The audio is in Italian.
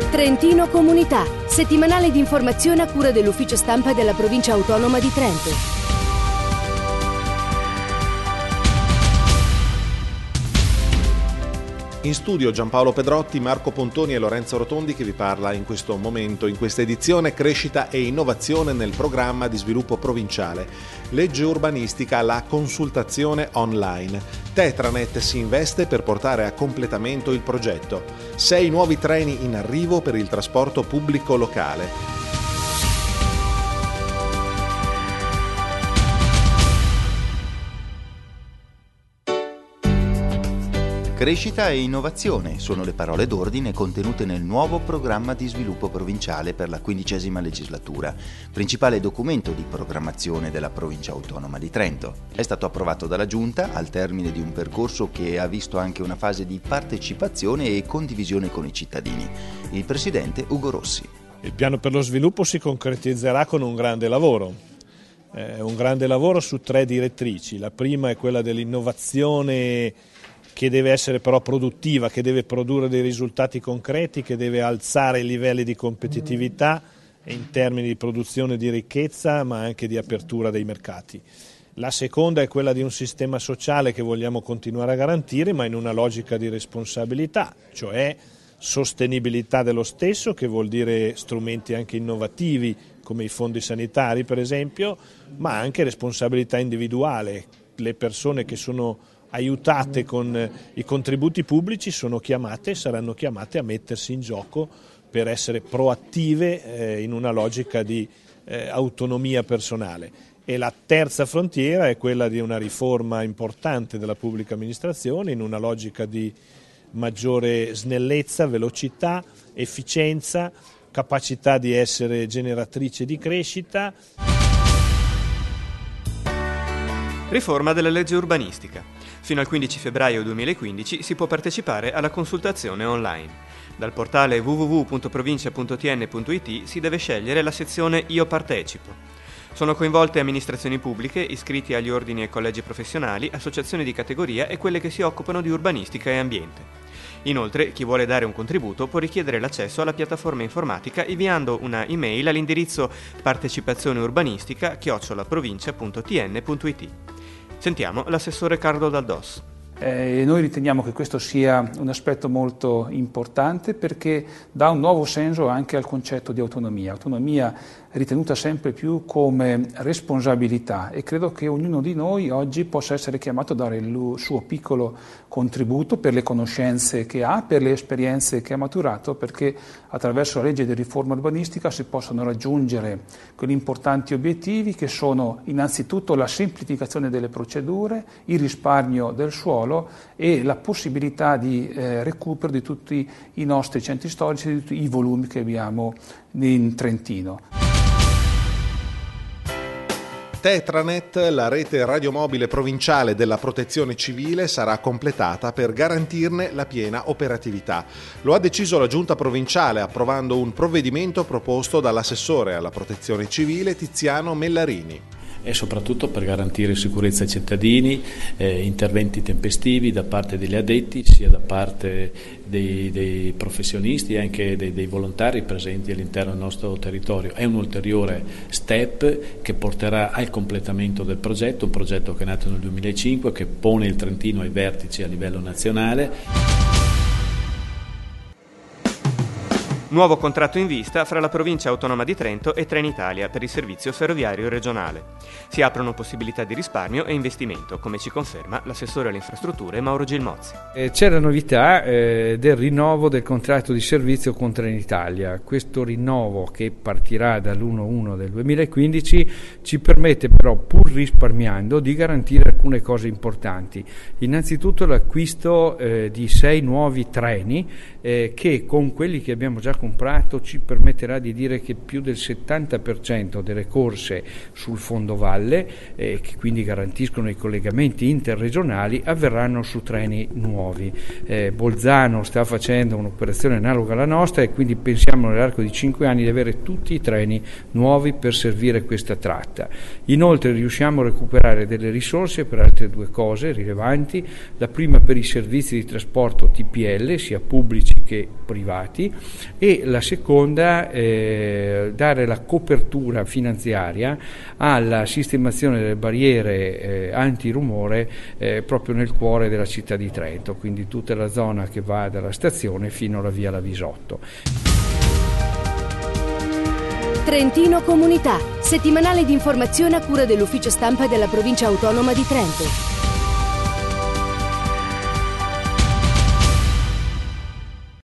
Trentino Comunità, settimanale di informazione a cura dell'ufficio stampa della provincia autonoma di Trento. In studio Giampaolo Pedrotti, Marco Pontoni e Lorenzo Rotondi che vi parla in questo momento, in questa edizione Crescita e innovazione nel programma di sviluppo provinciale. Legge urbanistica, la consultazione online. Tetranet si investe per portare a completamento il progetto. 6 nuovi treni in arrivo per il trasporto pubblico locale. Crescita e innovazione sono le parole d'ordine contenute nel nuovo programma di sviluppo provinciale per la 15ª legislatura, principale documento di programmazione della provincia autonoma di Trento. È stato approvato dalla Giunta al termine di un percorso che ha visto anche una fase di partecipazione e condivisione con i cittadini. Il presidente Ugo Rossi. Il piano per lo sviluppo si concretizzerà con un grande lavoro su 3 direttrici. La prima è quella dell'innovazione, che deve essere però produttiva, che deve produrre dei risultati concreti, che deve alzare i livelli di competitività in termini di produzione di ricchezza, ma anche di apertura dei mercati. La seconda è quella di un sistema sociale che vogliamo continuare a garantire, ma in una logica di responsabilità, cioè sostenibilità dello stesso, che vuol dire strumenti anche innovativi, come i fondi sanitari per esempio, ma anche responsabilità individuale. Le persone che sono aiutate con i contributi pubblici saranno chiamate a mettersi in gioco per essere proattive in una logica di autonomia personale. E la terza frontiera è quella di una riforma importante della pubblica amministrazione in una logica di maggiore snellezza, velocità, efficienza, capacità di essere generatrice di crescita. Riforma della legge urbanistica. Fino al 15 febbraio 2015 si può partecipare alla consultazione online. Dal portale www.provincia.tn.it si deve scegliere la sezione Io partecipo. Sono coinvolte amministrazioni pubbliche, iscritti agli ordini e collegi professionali, associazioni di categoria e quelle che si occupano di urbanistica e ambiente. Inoltre, chi vuole dare un contributo può richiedere l'accesso alla piattaforma informatica inviando una email all'indirizzo partecipazioneurbanistica@provincia.tn.it. Sentiamo l'assessore Carlo Daldos. Noi riteniamo che questo sia un aspetto molto importante perché dà un nuovo senso anche al concetto di autonomia ritenuta sempre più come responsabilità, e credo che ognuno di noi oggi possa essere chiamato a dare il suo piccolo contributo per le conoscenze che ha, per le esperienze che ha maturato, perché attraverso la legge di riforma urbanistica si possono raggiungere quegli importanti obiettivi che sono innanzitutto la semplificazione delle procedure, il risparmio del suolo e la possibilità di recupero di tutti i nostri centri storici, di tutti i volumi che abbiamo in Trentino. Tetranet, la rete radiomobile provinciale della Protezione Civile, sarà completata per garantirne la piena operatività. Lo ha deciso la Giunta provinciale approvando un provvedimento proposto dall'assessore alla Protezione Civile Tiziano Mellarini. E soprattutto per garantire sicurezza ai cittadini, interventi tempestivi da parte degli addetti, sia da parte dei professionisti e anche dei volontari presenti all'interno del nostro territorio. È un ulteriore step che porterà al completamento del progetto, un progetto che è nato nel 2005, che pone il Trentino ai vertici a livello nazionale. Nuovo contratto in vista fra la provincia autonoma di Trento e Trenitalia per il servizio ferroviario regionale. Si aprono possibilità di risparmio e investimento, come ci conferma l'assessore alle infrastrutture Mauro Gilmozzi. C'è la novità del rinnovo del contratto di servizio con Trenitalia. Questo rinnovo, che partirà dall'1/1 del 2015, ci permette però, pur risparmiando, di garantire alcune cose importanti. Innanzitutto l'acquisto di 6 nuovi treni che con quelli che abbiamo già comprato ci permetterà di dire che più del 70% delle corse sul fondovalle, che quindi garantiscono i collegamenti interregionali, avverranno su treni nuovi. Bolzano sta facendo un'operazione analoga alla nostra e quindi pensiamo nell'arco di 5 anni di avere tutti i treni nuovi per servire questa tratta. Inoltre riusciamo a recuperare delle risorse per altre due cose rilevanti: la prima per i servizi di trasporto TPL, sia pubblici che privati, e la seconda dare la copertura finanziaria alla sistemazione delle barriere antirumore proprio nel cuore della città di Trento, quindi tutta la zona che va dalla stazione fino alla via Lavisotto. Trentino Comunità, settimanale di informazione a cura dell'ufficio stampa della provincia autonoma di Trento.